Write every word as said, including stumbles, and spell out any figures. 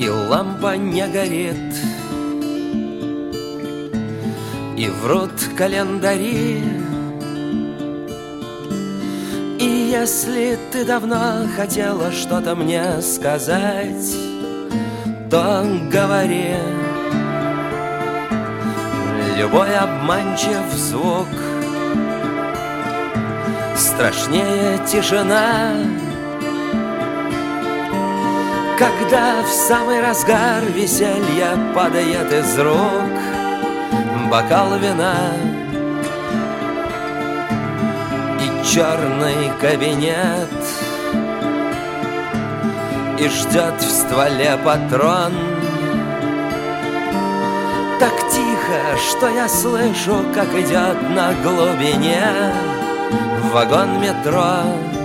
и лампа не горит, и врут календари. И если ты давно хотела что-то мне сказать, то говори. Любой обманчив звук страшнее тишина, когда в самый разгар веселья падает из рук бокал вина. И черный кабинет, и ждет в стволе патрон. Так тихо, что я слышу, как идет на глубине вагон метро.